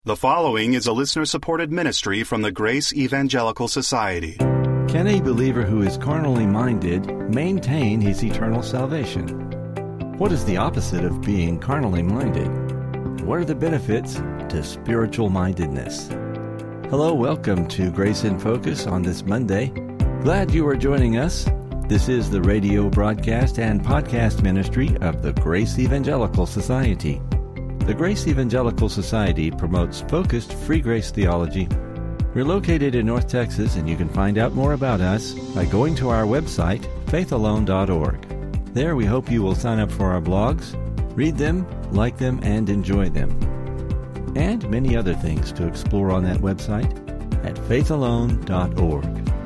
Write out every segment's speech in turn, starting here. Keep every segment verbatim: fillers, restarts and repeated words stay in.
The following is a listener-supported ministry from the Grace Evangelical Society. Can a believer who is carnally minded maintain his eternal salvation? What is the opposite of being carnally minded? What are the benefits to spiritual mindedness? Hello, welcome to Grace in Focus on this Monday. Glad you are joining us. This is the radio broadcast and podcast ministry of the Grace Evangelical Society. The Grace Evangelical Society promotes focused free grace theology. We're located in North Texas, and you can find out more about us by going to our website, faith alone dot org. There we hope you will sign up for our blogs, read them, like them, and enjoy them. And many other things to explore on that website at faith alone dot org.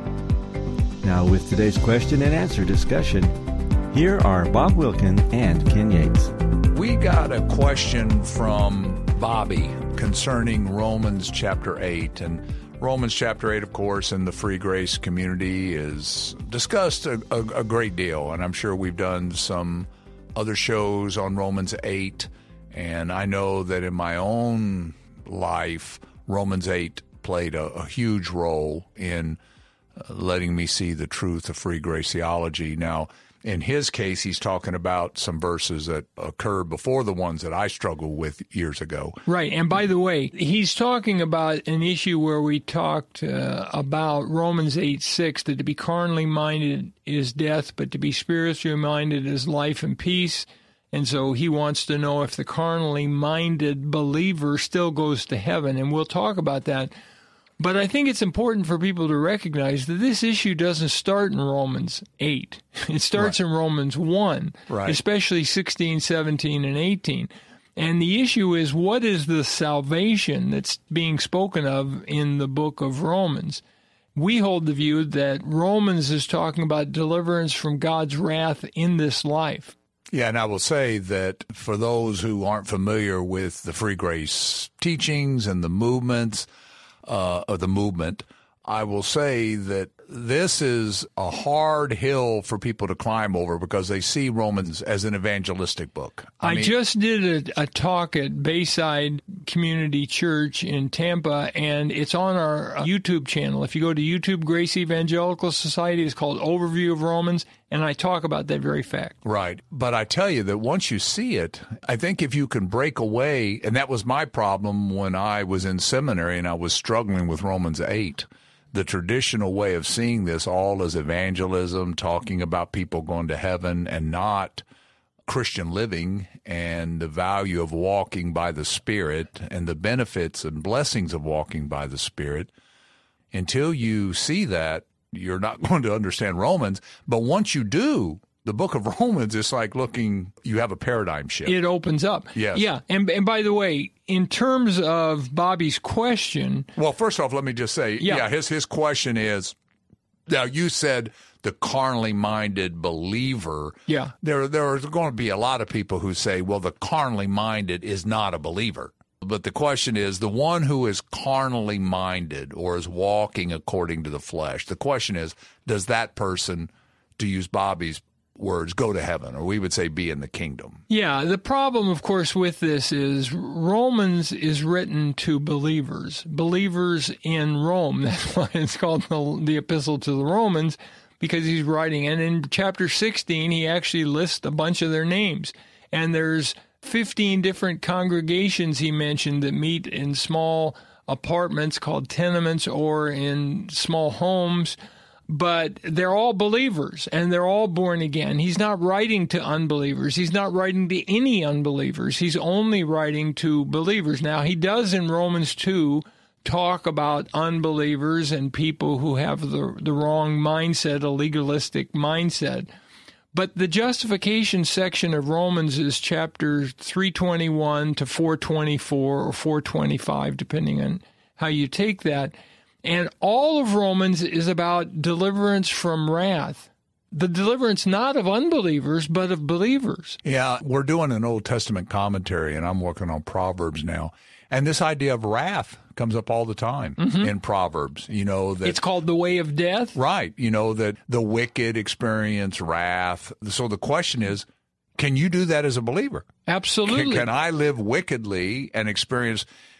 Now with today's question and answer discussion, here are Bob Wilkin and Ken Yates. We got a question from Bobby concerning Romans chapter eight. And Romans chapter eight, of course, in the free grace community is discussed a, a, a great deal. And I'm sure we've done some other shows on Romans eight. And I know that in my own life, Romans eight played a, a huge role in uh, letting me see the truth of free grace theology. Now, in his case, he's talking about some verses that occurred before the ones that I struggled with years ago. Right. And by the way, he's talking about an issue where we talked uh, about Romans eight six, that to be carnally minded is death, but to be spiritually minded is life and peace. And so he wants to know if the carnally minded believer still goes to heaven. And we'll talk about that. But I think it's important for people to recognize that this issue doesn't start in Romans eight. It starts right. in Romans one, right. especially sixteen, seventeen, and eighteen. And the issue is, what is the salvation that's being spoken of in the book of Romans? We hold the view that Romans is talking about deliverance from God's wrath in this life. Yeah, and I will say that for those who aren't familiar with the free grace teachings and the movements, Uh, of the movement, I will say that this is a hard hill for people to climb over because they see Romans as an evangelistic book. I, I mean, just did a, a talk at Bayside Community Church in Tampa, and it's on our YouTube channel. If you go to YouTube, Grace Evangelical Society, it's called Overview of Romans, and I talk about that very fact. Right. But I tell you that once you see it, I think if you can break away, and that was my problem when I was in seminary and I was struggling with Romans eight, the traditional way of seeing this all as evangelism, talking about people going to heaven and not Christian living and the value of walking by the Spirit and the benefits and blessings of walking by the Spirit. Until you see that, you're not going to understand Romans. But once you do, the book of Romans is like looking, you have a paradigm shift. It opens up. Yes. Yeah. And, and by the way, in terms of Bobby's question. Well, first off, let me just say, yeah, yeah his, his question is, now you said the carnally minded believer. Yeah. There, there are going to be a lot of people who say, well, the carnally minded is not a believer. But the question is, the one who is carnally minded or is walking according to the flesh, the question is, does that person, to use Bobby's words, go to heaven, or we would say be in the kingdom? Yeah, the problem, of course, with this is Romans is written to believers, believers in Rome. That's why it's called the, the Epistle to the Romans, because he's writing. And in chapter sixteen, he actually lists a bunch of their names. And there's fifteen different congregations he mentioned that meet in small apartments called tenements or in small homes. But they're all believers, and they're all born again. He's not writing to unbelievers. He's not writing to any unbelievers. He's only writing to believers. Now, he does in Romans two talk about unbelievers and people who have the, the wrong mindset, a legalistic mindset. But the justification section of Romans is chapter three twenty-one to four twenty-four or four twenty-five, depending on how you take that. And all of Romans is about deliverance from wrath. The deliverance not of unbelievers, but of believers. Yeah, we're doing an Old Testament commentary, and I'm working on Proverbs now. And this idea of wrath comes up all the time mm-hmm. in Proverbs. You know that it's called the way of death. Right. You know that the wicked experience wrath. So the question is, can you do that as a believer? Absolutely. Can, can I live wickedly and experience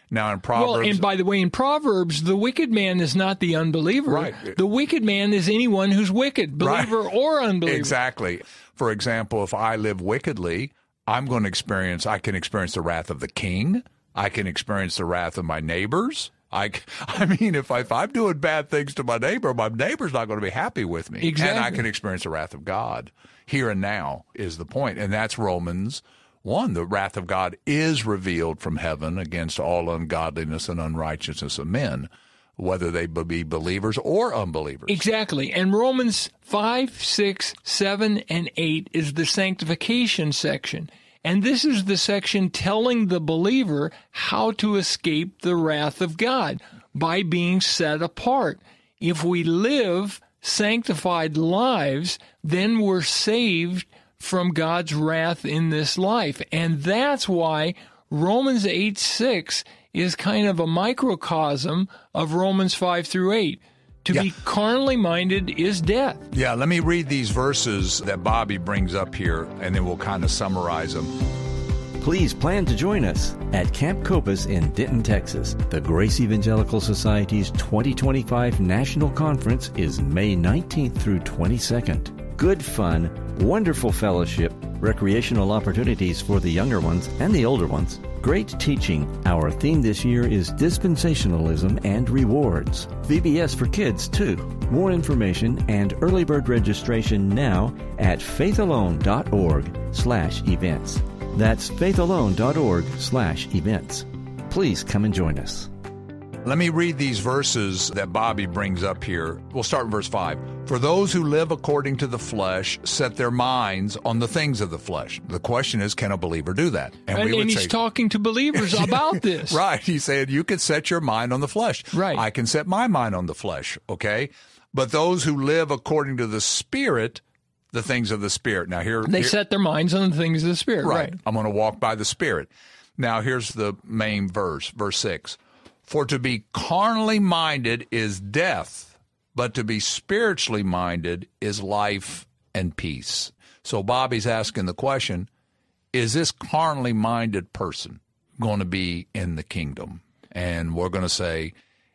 Now, in Proverbs... Well, and by the way, in Proverbs, the wicked man is not the unbeliever. Right. The wicked man is anyone who's wicked, believer Right. or unbeliever. Exactly. For example, if I live wickedly, I'm going to experience, I can experience the wrath of the king. I can experience the wrath of my neighbors. I, I mean, if, I, if I'm doing bad things to my neighbor, my neighbor's not going to be happy with me. Exactly. And I can experience the wrath of God. Here and now is the point. And that's Romans one. The wrath of God is revealed from heaven against all ungodliness and unrighteousness of men, whether they be believers or unbelievers. Exactly. And Romans five, six, seven, and eight is the sanctification section. And this is the section telling the believer how to escape the wrath of God by being set apart. If we live sanctified lives, then we're saved from God's wrath in this life. And that's why Romans eight six is kind of a microcosm of Romans five through eight. To Yeah. be carnally minded is death. Yeah, let me read these verses that Bobby brings up here, and then we'll kind of summarize them. Please plan to join us at Camp Copus in Denton, Texas. The Grace Evangelical Society's twenty twenty-five National Conference is May nineteenth through twenty-second. Good fun, wonderful fellowship, recreational opportunities for the younger ones and the older ones. Great teaching. Our theme this year is dispensationalism and rewards. V B S for kids, too. More information and early bird registration now at faithalone.org slash events. That's faithalone.org slash events. Please come and join us. Let me read these verses that Bobby brings up here. We'll start in verse five. For those who live according to the flesh set their minds on the things of the flesh. The question is, can a believer do that? And, we and would he's say, talking to believers about this. Right. He said, you can set your mind on the flesh. Right. I can set my mind on the flesh, okay? But those who live according to the Spirit, the things of the Spirit. Now here They here, set their minds on the things of the Spirit. Right. Right. I'm going to walk by the Spirit. Now here's the main verse, verse six. For to be carnally minded is death, but to be spiritually minded is life and peace. So Bobby's asking the question, is this carnally minded person going to be in the kingdom? And we're going to say,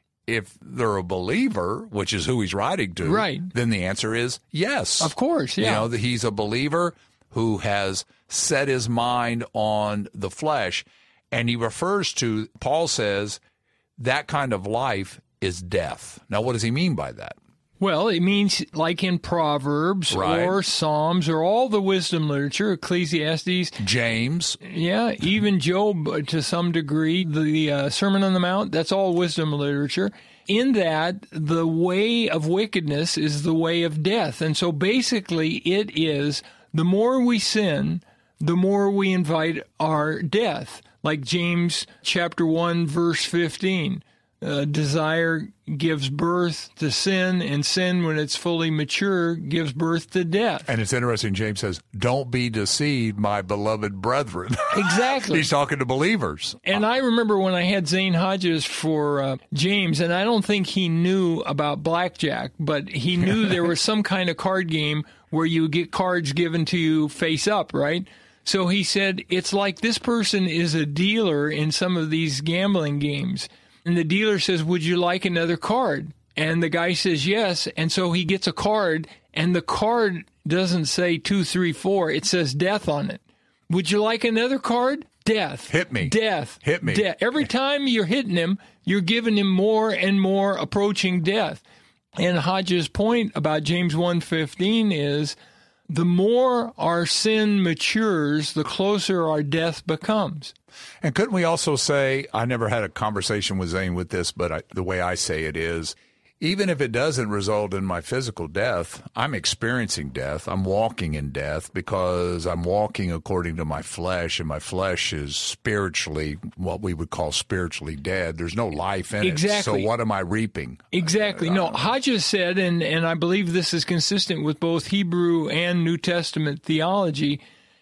if they're a believer, which is who he's writing to, Right. then the answer is yes. Of course, yeah. You know, that he's a believer who has set his mind on the flesh. And he refers to, Paul says, that kind of life is death. Now, what does he mean by that? Well, it means like in Proverbs Right. or Psalms or all the wisdom literature, Ecclesiastes, James. yeah, even Job uh, to some degree, the uh, Sermon on the Mount, that's all wisdom literature. In that, the way of wickedness is the way of death. And so basically it is the more we sin, the more we invite our death. Like James chapter one, verse fifteen. Uh, desire gives birth to sin, and sin, when it's fully mature, gives birth to death. And it's interesting, James says, don't be deceived, my beloved brethren. Exactly. He's talking to believers. And I remember when I had Zane Hodges for uh, James, and I don't think he knew about blackjack, but he knew there was some kind of card game where you get cards given to you face up, right? So he said, it's like this person is a dealer in some of these gambling games. And the dealer says, would you like another card? And the guy says yes. And so he gets a card, and the card doesn't say two, three, four. It says death on it. Would you like another card? Death. Hit me. Death. Hit me. Death. Every time you're hitting him, you're giving him more and more approaching death. And Hodges' point about James one fifteen is, the more our sin matures, the closer our death becomes. And couldn't we also say, I never had a conversation with Zane with this, but I, the way I say it is, even if it doesn't result in my physical death, I'm experiencing death. I'm walking in death because I'm walking according to my flesh, and my flesh is spiritually, what we would call spiritually dead. There's no life in Exactly. it. So what am I reaping? Exactly. No, Hodges said, and, and I believe this is consistent with both Hebrew and New Testament theology,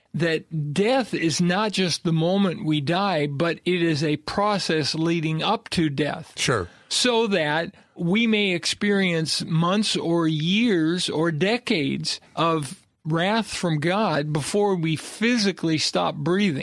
that death is not just the moment we die, but it is a process leading up to death. Sure. So that we may experience months or years or decades of wrath from God before we physically stop breathing.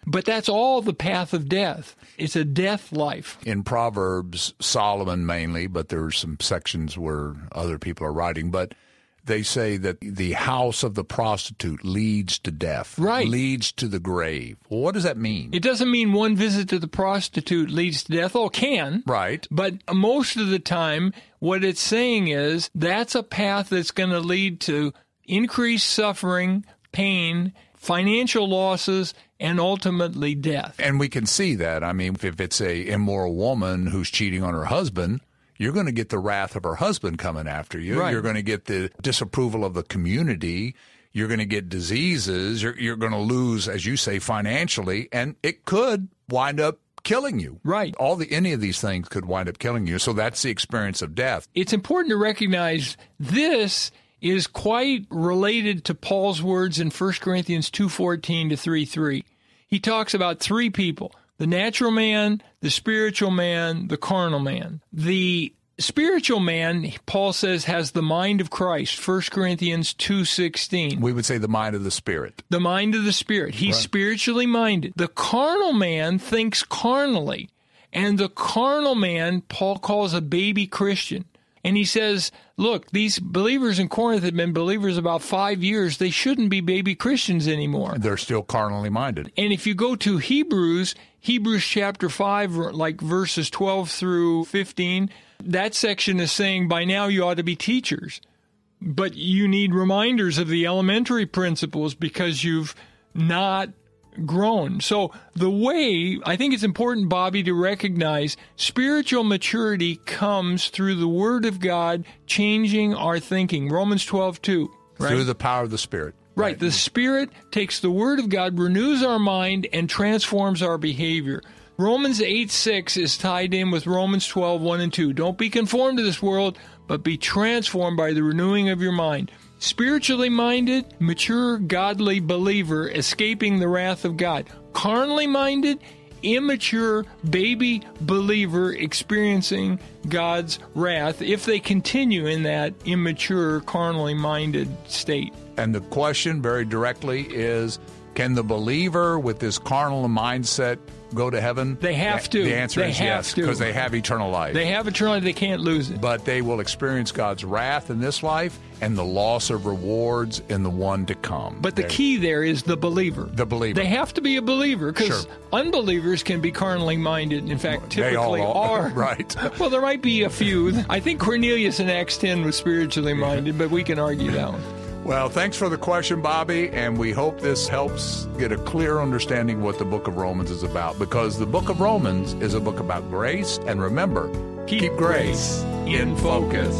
But that's all the path of death. It's a death life. In Proverbs, Solomon mainly, but there's some sections where other people are writing, but they say that the house of the prostitute leads to death, right. leads to the grave. Well, what does that mean? It doesn't mean one visit to the prostitute leads to death. Oh, it can. Right. But most of the time, what it's saying is that's a path that's going to lead to increased suffering, pain, financial losses, and ultimately death. And we can see that. I mean, if it's a immoral woman who's cheating on her husband, you're going to get the wrath of her husband coming after you. Right. You're going to get the disapproval of the community. You're going to get diseases. You're, you're going to lose, as you say, financially, and it could wind up killing you. Right. All the any of these things could wind up killing you. So that's the experience of death. It's important to recognize this is quite related to Paul's words in First Corinthians two fourteen to three three. He talks about three people: the natural man, the spiritual man, the carnal man. The spiritual man, Paul says, has the mind of Christ, First Corinthians two sixteen. We would say the mind of the Spirit. The mind of the Spirit. He's right. Spiritually minded. The carnal man thinks carnally. And the carnal man, Paul calls a baby Christian. And he says, look, these believers in Corinth have been believers about five years. They shouldn't be baby Christians anymore. They're still carnally minded. And if you go to Hebrews, Hebrews chapter five, like verses twelve through fifteen, that section is saying, by now you ought to be teachers. But you need reminders of the elementary principles because you've not grown. So the way, I think it's important, Bobby, to recognize spiritual maturity comes through the Word of God changing our thinking. Romans twelve two. Right? Through the power of the Spirit. Right. Right. The Spirit takes the Word of God, renews our mind, and transforms our behavior. Romans eight six is tied in with Romans twelve one and two. Don't be conformed to this world, but be transformed by the renewing of your mind. Spiritually minded, mature, godly believer escaping the wrath of God. Carnally minded, immature, baby believer experiencing God's wrath if they continue in that immature, carnally minded state. And the question very directly is, can the believer with this carnal mindset go to heaven? They have to. The answer they is have yes, to. because they have eternal life. They have eternal life. They can't lose it. But they will experience God's wrath in this life and the loss of rewards in the one to come. But the They're, key there is the believer. The believer. They have to be a believer because Sure. unbelievers can be carnally minded. In fact, They typically all are. are. Right. Well, there might be a few. I think Cornelius in Acts ten was spiritually minded, but we can argue that one. Well, thanks for the question, Bobby, and we hope this helps get a clear understanding what the book of Romans is about, because the book of Romans is a book about grace, and remember, Keep, keep grace in focus.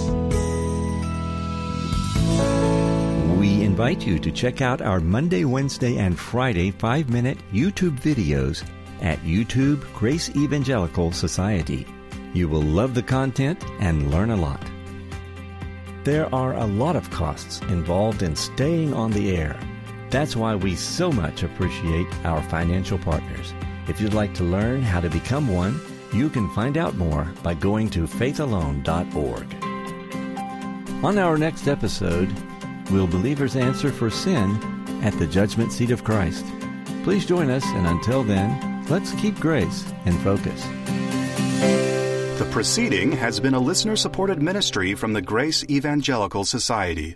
We invite you to check out our Monday, Wednesday, and Friday five-minute YouTube videos at YouTube Grace Evangelical Society. You will love the content and learn a lot. There are a lot of costs involved in staying on the air. That's why we so much appreciate our financial partners. If you'd like to learn how to become one, you can find out more by going to faith alone dot org. On our next episode, will believers answer for sin at the judgment seat of Christ? Please join us, and until then, let's keep grace in focus. The proceeding has been a listener-supported ministry from the Grace Evangelical Society.